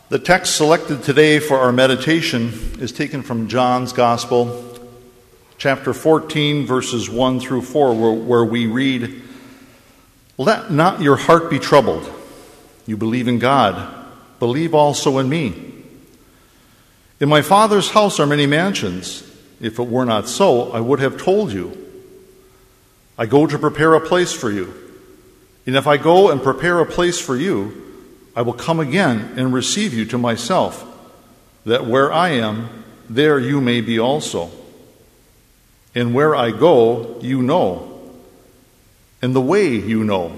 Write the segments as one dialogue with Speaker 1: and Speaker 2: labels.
Speaker 1: The text selected today for our meditation is taken from John's Gospel, chapter 14, verses 1 through 4, where we read, "Let not your heart be troubled. You believe in God. Believe also in me. In my Father's house are many mansions. If it were not so, I would have told you. I go to prepare a place for you. And if I go and prepare a place for you, I will come again and receive you to myself, that where I am, there you may be also. And where I go, you know, and the way you know."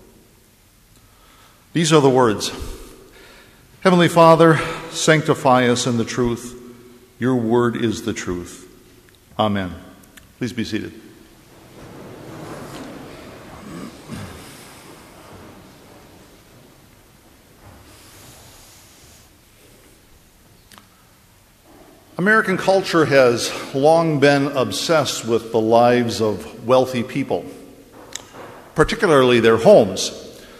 Speaker 1: These are the words. Heavenly Father, sanctify us in the truth. Your word is the truth. Amen. Please be seated. American culture has long been obsessed with the lives of wealthy people, particularly their homes.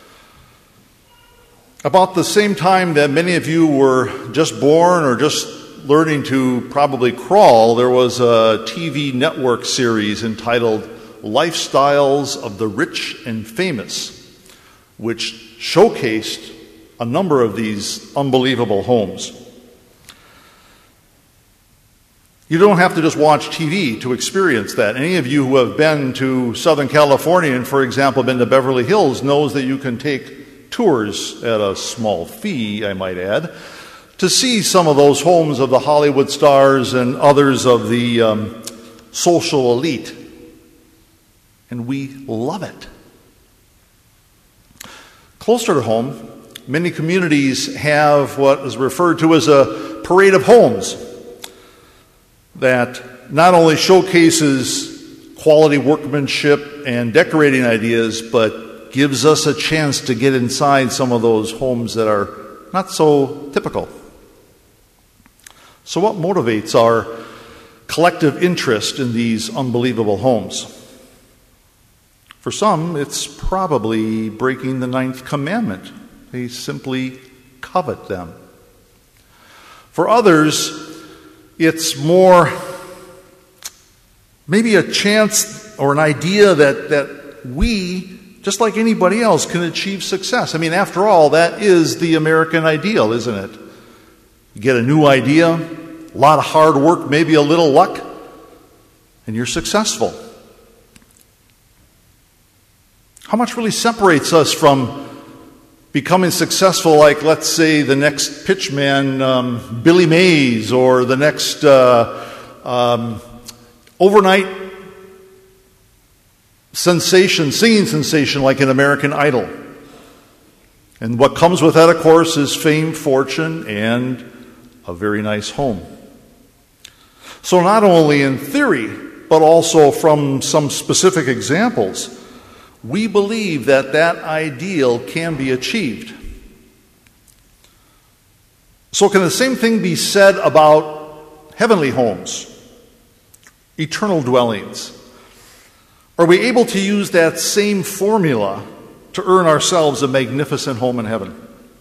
Speaker 1: About the same time that many of you were just born or just learning to probably crawl, there was a TV network series entitled Lifestyles of the Rich and Famous, which showcased a number of these unbelievable homes. You don't have to just watch TV to experience that. Any of you who have been to Southern California and, for example, been to Beverly Hills knows that you can take tours at a small fee, I might add, to see some of those homes of the Hollywood stars and others of the social elite. And we love it. Closer to home, many communities have what is referred to as a parade of homes that not only showcases quality workmanship and decorating ideas, but gives us a chance to get inside some of those homes that are not so typical. So what motivates our collective interest in these unbelievable homes? For some, it's probably breaking the 9th commandment. They simply covet them. For others, it's more maybe a chance or an idea that we, just like anybody else, can achieve success. I mean, after all, that is the American ideal, isn't it? You get a new idea, a lot of hard work, maybe a little luck, and you're successful. How much really separates us from becoming successful, like, let's say, the next pitchman, Billy Mays, or the next overnight sensation, singing sensation like an American Idol? And what comes with that, of course, is fame, fortune, and a very nice home. So not only in theory, but also from some specific examples, we believe that that ideal can be achieved. So can the same thing be said about heavenly homes, eternal dwellings? Are we able to use that same formula to earn ourselves a magnificent home in heaven?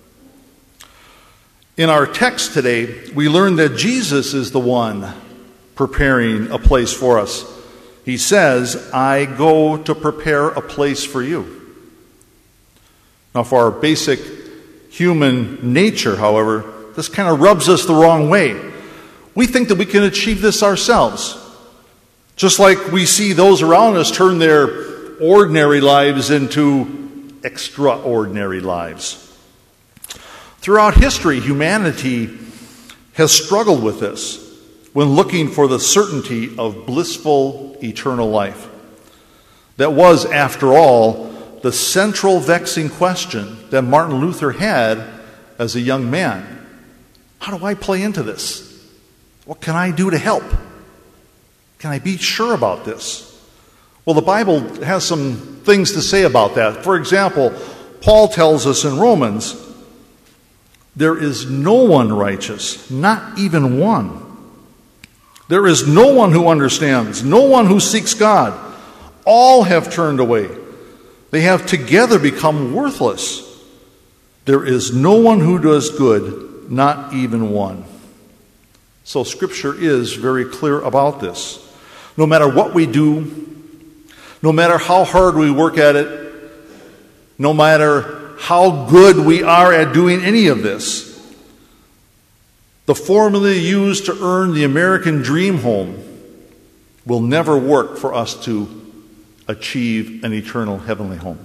Speaker 1: In our text today, we learn that Jesus is the one preparing a place for us. He says, "I go to prepare a place for you." Now, for our basic human nature, however, this kind of rubs us the wrong way. We think that we can achieve this ourselves, just like we see those around us turn their ordinary lives into extraordinary lives. Throughout history, humanity has struggled with this when looking for the certainty of blissful eternal life. That was, after all, the central vexing question that Martin Luther had as a young man. How do I play into this? What can I do to help? Can I be sure about this? Well, the Bible has some things to say about that. For example, Paul tells us in Romans, there is no one righteous, not even one. There is no one who understands, no one who seeks God. All have turned away. They have together become worthless. There is no one who does good, not even one. So Scripture is very clear about this. No matter what we do, no matter how hard we work at it, no matter how good we are at doing any of this, the formula used to earn the American dream home will never work for us to achieve an eternal heavenly home.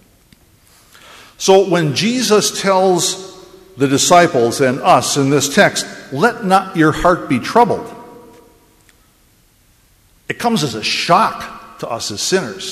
Speaker 1: So when Jesus tells the disciples and us in this text, "Let not your heart be troubled," it comes as a shock to us as sinners.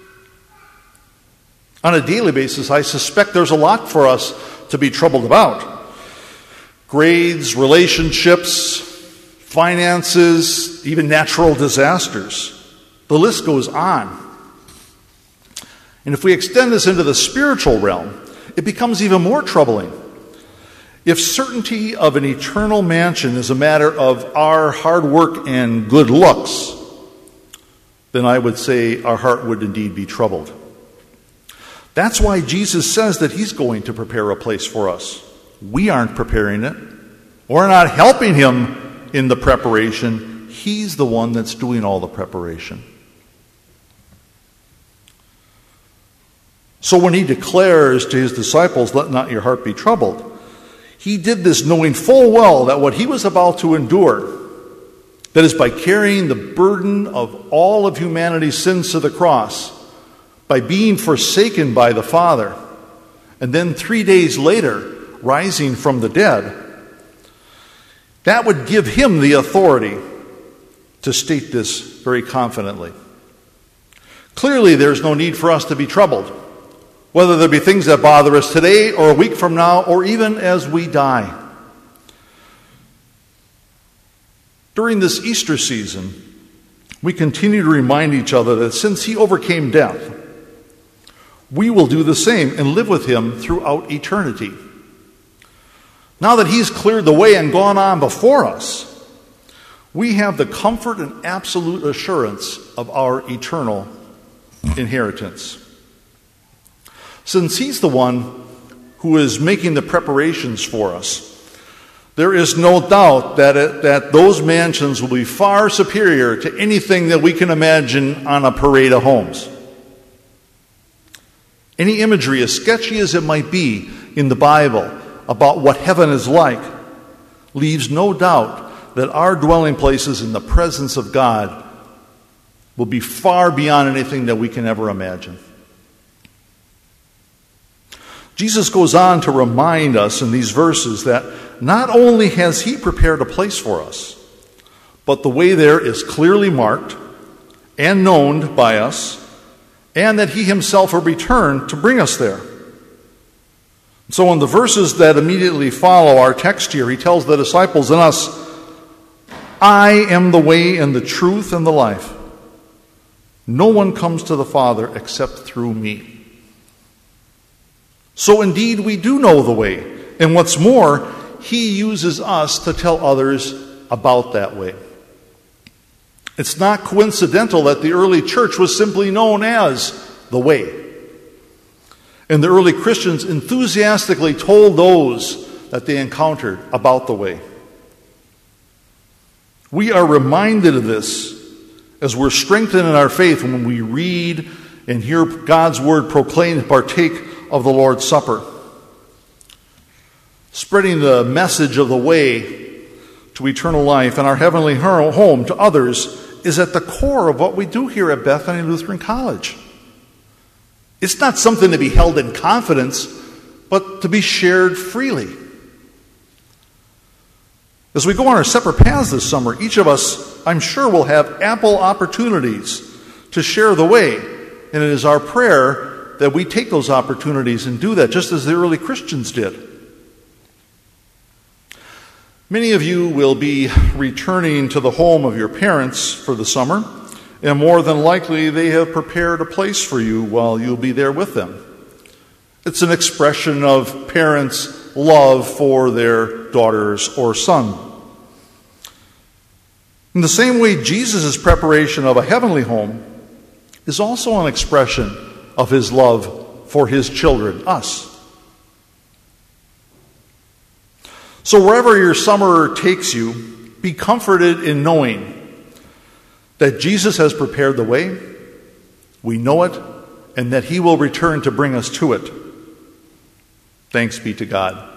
Speaker 1: On a daily basis, I suspect there's a lot for us to be troubled about. Grades, relationships, finances, even natural disasters. The list goes on. And if we extend this into the spiritual realm, it becomes even more troubling. If certainty of an eternal mansion is a matter of our hard work and good looks, then I would say our heart would indeed be troubled. That's why Jesus says that he's going to prepare a place for us. We aren't preparing it. We're not helping him in the preparation. He's the one that's doing all the preparation. So when he declares to his disciples, "Let not your heart be troubled," he did this knowing full well that what he was about to endure, that is by carrying the burden of all of humanity's sins to the cross, by being forsaken by the Father, and then 3 days later rising from the dead, that would give him the authority to state this very confidently. Clearly, there's no need for us to be troubled, whether there be things that bother us today or a week from now or even as we die. During this Easter season, we continue to remind each other that since he overcame death, we will do the same and live with him throughout eternity. Now that he's cleared the way and gone on before us, we have the comfort and absolute assurance of our eternal inheritance. Since he's the one who is making the preparations for us, there is no doubt that those mansions will be far superior to anything that we can imagine on a parade of homes. Any imagery, as sketchy as it might be in the Bible about what heaven is like, leaves no doubt that our dwelling places in the presence of God will be far beyond anything that we can ever imagine. Jesus goes on to remind us in these verses that not only has he prepared a place for us, but the way there is clearly marked and known by us, and that he himself will return to bring us there. So in the verses that immediately follow our text here, he tells the disciples and us, "I am the way and the truth and the life. No one comes to the Father except through me." So indeed we do know the way. And what's more, he uses us to tell others about that way. It's not coincidental that the early church was simply known as the way. And the early Christians enthusiastically told those that they encountered about the way. We are reminded of this as we're strengthened in our faith when we read and hear God's word proclaimed and partake of the Lord's Supper. Spreading the message of the way to eternal life and our heavenly home to others is at the core of what we do here at Bethany Lutheran College. It's not something to be held in confidence, but to be shared freely. As we go on our separate paths this summer, each of us, I'm sure, will have ample opportunities to share the way. And it is our prayer that we take those opportunities and do that, just as the early Christians did. Many of you will be returning to the home of your parents for the summer, and more than likely they have prepared a place for you while you'll be there with them. It's an expression of parents' love for their daughters or son. In the same way, Jesus' preparation of a heavenly home is also an expression of his love for his children, us. So wherever your summer takes you, be comforted in knowing that Jesus has prepared the way, we know it, and that he will return to bring us to it. Thanks be to God.